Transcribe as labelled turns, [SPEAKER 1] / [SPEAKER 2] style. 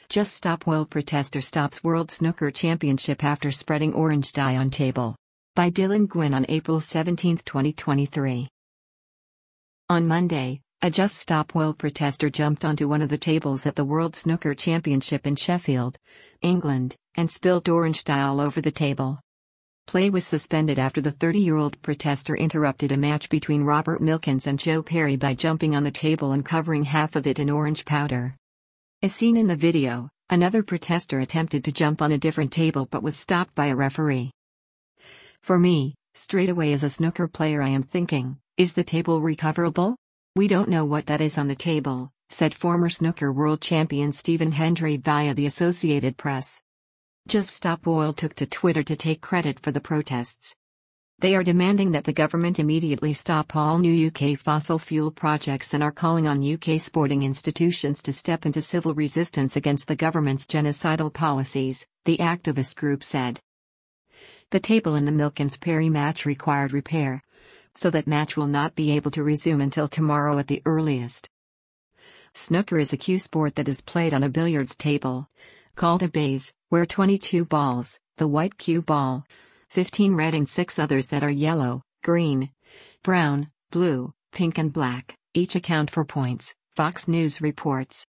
[SPEAKER 1] Just Stop Oil protester stops World Snooker Championship after spreading orange dye on table. By Dylan Gwynn on April 17, 2023. On Monday, a Just Stop Oil protester jumped onto one of the tables at the World Snooker Championship in Sheffield, England, and spilled orange dye all over the table. Play was suspended after the 30-year-old protester interrupted a match between Robert Milkins and Joe Perry by jumping on the table and covering half of it in orange powder. As seen in the video, another protester attempted to jump on a different table but was stopped by a referee. For me, straight away as a snooker player I am thinking, is the table recoverable? We don't know what that is on the table, said former snooker world champion Stephen Hendry via the Associated Press. Just Stop Oil took to Twitter to take credit for the protests. They are demanding that the government immediately stop all new UK fossil fuel projects and are calling on UK sporting institutions to step into civil resistance against the government's genocidal policies, the activist group said. The table in the Milkins-Perry match required repair, so that match will not be able to resume until tomorrow at the earliest. Snooker is a cue sport that is played on a billiards table, called a baize, where 22 balls, the white cue ball, 15 red and 6 others that are yellow, green, brown, blue, pink and black, each account for points, Fox News reports.